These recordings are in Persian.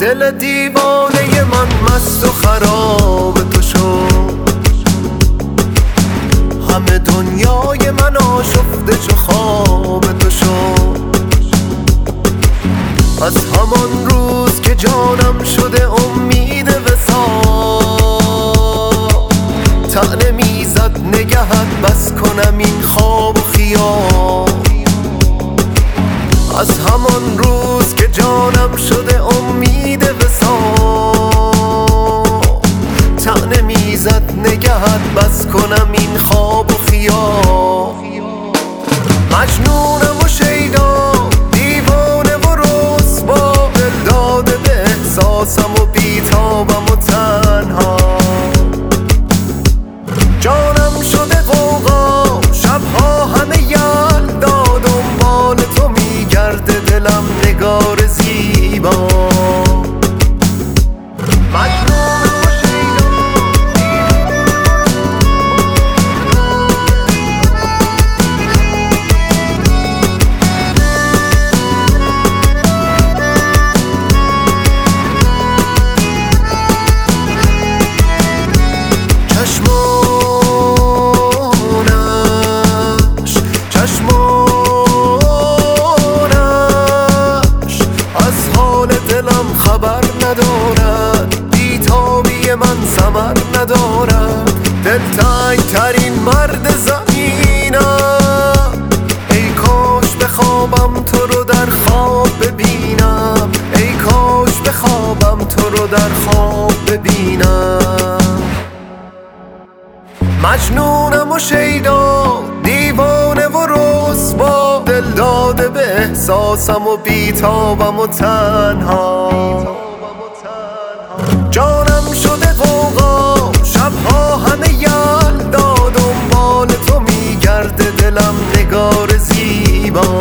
دل دیوانه من مست و خراب تو شد، همه دنیای من آشفته چو خواب تو شد. از همان روز که جانم شده امید وصال، طعنه میزد نگهت بس کنم این خواب و خیال. از همان روز که جانم شده امید وصال، طعنه میزد نگهت بس کنم این خواب و خیال. مجنونم و شیدا، دیوانه و رسوا، دل داده به احساسم و بیتابم و تنها. جانم شده غوغا، شبها همه یلدا، دنبال تو میگرده دلم نگار زیبا. خبر ندارد، بیتابی من ثمر ندارد، دلتنگ ترین مرد زمینم. ای کاش بخوابم تو رو در خواب ببینم، ای کاش بخوابم تو رو در خواب ببینم. مجنونم و شیدا، دیوانه و رسوا، دل داده به احساسم و بیتابم و تنها. جانم شده غوغا، شبها همه یلدا، دنبال تو میگرده دلم نگار زیبا.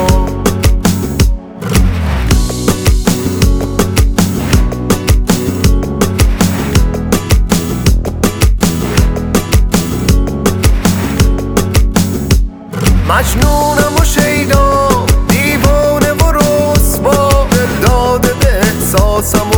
مجنونم و شیدا، دیوانه و رسوا، دل داده به احساسم